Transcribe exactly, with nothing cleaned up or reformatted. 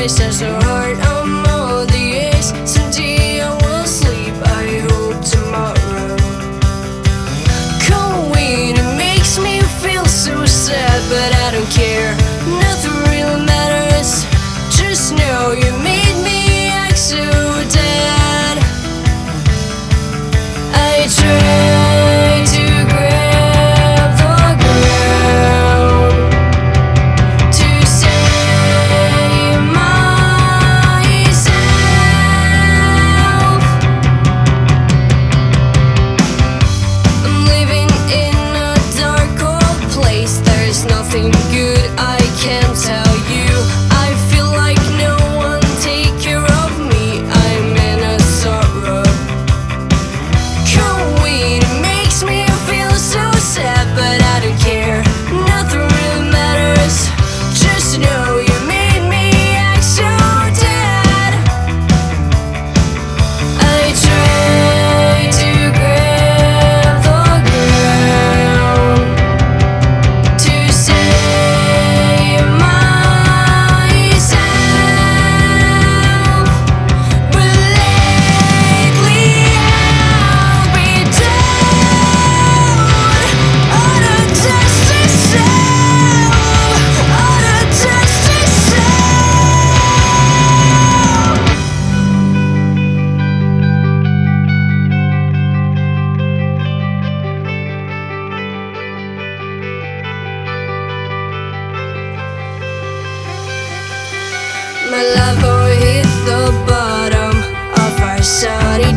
voice has a heart, I'm all the ace. Someday I will sleep, I hope tomorrow. Cold wind, it makes me feel so sad, but I don't care, nothing really matters. Just know you made me act so dead. I try to grab the ground to save myself. I'm living in a dark, cold place. There's nothing good I can tell you. I feel like no one take care of me. I'm in a sorrow. Cold wind, it makes me feel so sad, but I don't care, nothing really matters. Just know you made me act so dead. I try to grab the ground to save myself, but lately I've been down on a dusty shelf, on a dusty shelf. My love boy hit the bottom of our sunny